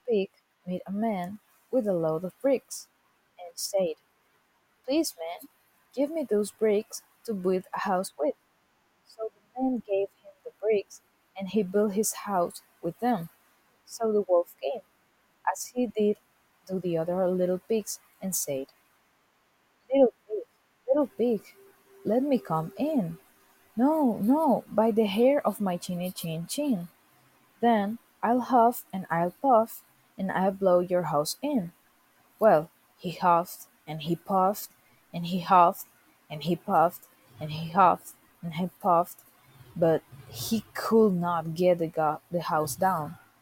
pig met a man with a load of bricks, and said, "Please, man, give me those bricks to build a house with." So the man gave him the bricks, and he built his house with them. So the wolf came, as he did to the other little pigs, and said, "Little pig, little pig, let me come in." "No, no, by the hair of my chinny chin chin." "Then I'll huff and I'll puff, and I'll blow your house in." Well, he huffed and he puffed, and he huffed and he puffed, and he huffed and he puffed, but he could not get the house down.